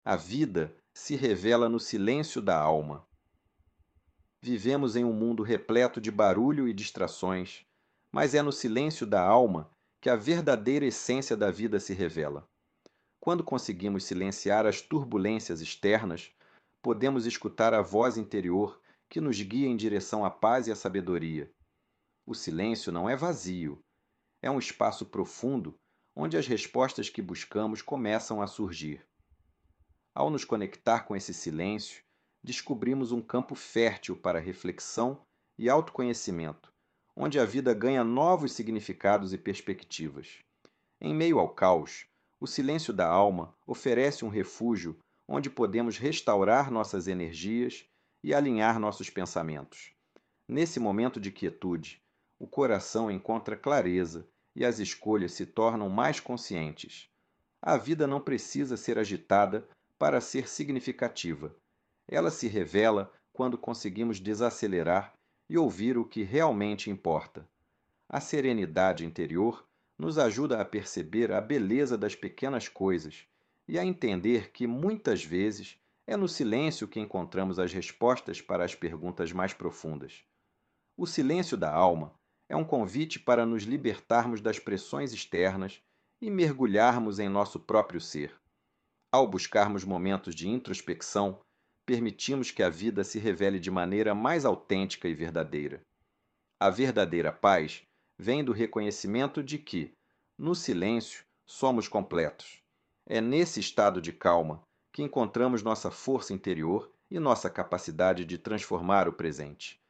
A vida se revela no silêncio da alma. Vivemos em um mundo repleto de barulho e distrações, mas é no silêncio da alma que a verdadeira essência da vida se revela. Quando conseguimos silenciar as turbulências externas, podemos escutar a voz interior que nos guia em direção à paz e à sabedoria. O silêncio não é vazio, é um espaço profundo onde as respostas que buscamos começam a surgir. Ao nos conectar com esse silêncio, descobrimos um campo fértil para reflexão e autoconhecimento, onde a vida ganha novos significados e perspectivas. Em meio ao caos, o silêncio da alma oferece um refúgio onde podemos restaurar nossas energias e alinhar nossos pensamentos. Nesse momento de quietude, o coração encontra clareza e as escolhas se tornam mais conscientes. A vida não precisa ser agitada para ser significativa. Ela se revela quando conseguimos desacelerar e ouvir o que realmente importa. A serenidade interior nos ajuda a perceber a beleza das pequenas coisas e a entender que muitas vezes é no silêncio que encontramos as respostas para as perguntas mais profundas. O silêncio da alma é um convite para nos libertarmos das pressões externas e mergulharmos em nosso próprio ser. Ao buscarmos momentos de introspecção, permitimos que a vida se revele de maneira mais autêntica e verdadeira. A verdadeira paz vem do reconhecimento de que, no silêncio, somos completos. É nesse estado de calma que encontramos nossa força interior e nossa capacidade de transformar o presente.